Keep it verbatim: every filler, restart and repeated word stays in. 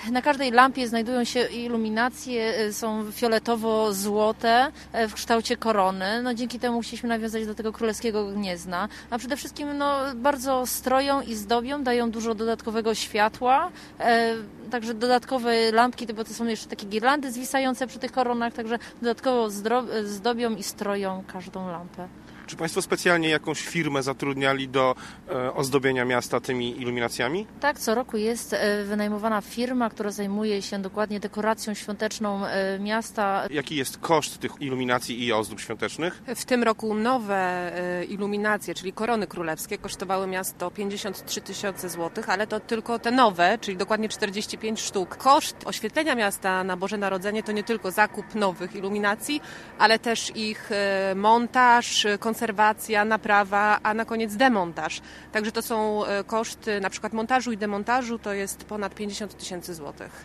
Na każdej lampie znajdują się iluminacje, są fioletowo-złote w kształcie korony. No, dzięki temu chcieliśmy nawiązać do tego królewskiego gniezna. A przede wszystkim no, bardzo stroją i zdobią, dają dużo dodatkowego światła. E, także dodatkowe lampki, bo to są jeszcze takie girlandy zwisające przy tych koronach, także dodatkowo zdro- zdobią i stroją każdą lampę. Czy Państwo specjalnie jakąś firmę zatrudniali do e, ozdobienia miasta tymi iluminacjami? Tak, co roku jest e, wynajmowana firma, która zajmuje się dokładnie dekoracją świąteczną e, miasta. Jaki jest koszt tych iluminacji i ozdób świątecznych? W tym roku nowe e, iluminacje, czyli korony królewskie, kosztowały miasto pięćdziesiąt trzy tysiące złotych, ale to tylko te nowe, czyli dokładnie czterdzieści pięć sztuk. Koszt oświetlenia miasta na Boże Narodzenie to nie tylko zakup nowych iluminacji, ale też ich e, montaż, konserwacja, naprawa, a na koniec demontaż. Także to są koszty na przykład montażu i demontażu, to jest ponad pięćdziesiąt tysięcy złotych.